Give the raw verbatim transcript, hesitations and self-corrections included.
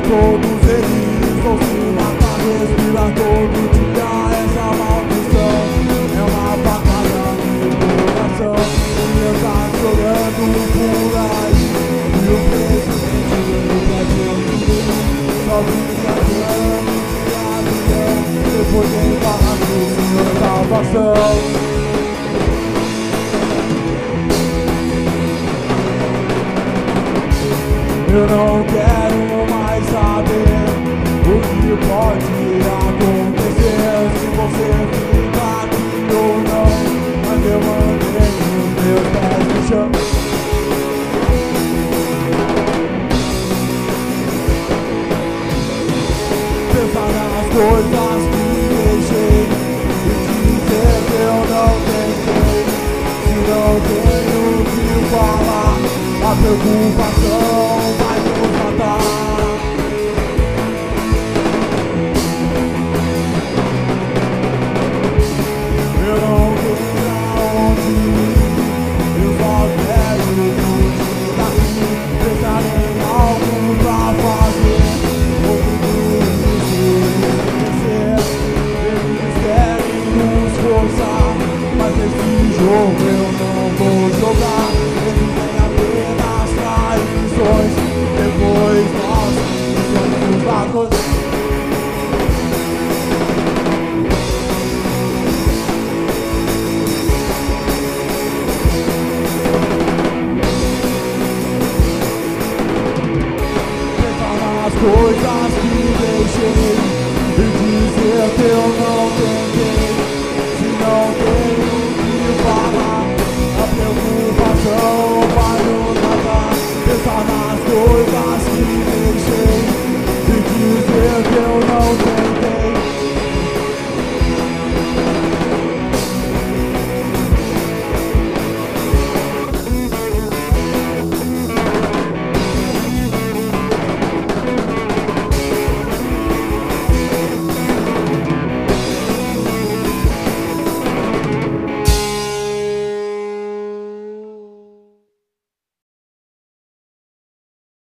todos eles vão se matar, respirar todo dia essa maldição. É uma facada no coração, crianças chorando por aí. E o presidente do Brasil só fica tirando de avião. Depois vem falar que o senhor é salvação. Eu não quero mais saber o que pode acontecer, se você fica aqui ou não. Mas eu mandei os meus pés no chão. Pensar nas coisas que deixei e dizer que eu não tentei. Se não tenho o que falar, a preocupação vai nos matar. Eu não tenho aonde ir, eu só quero fugir daqui. Pensar em algo pra fazer, ou tudo isso esquecer. Eles querem nos forçar, mas esse jogo eu não vou jogar. Eles têm apenas traições, depois nós somos fracos. Pensar nas coisas que deixei e dizer que eu não tentei.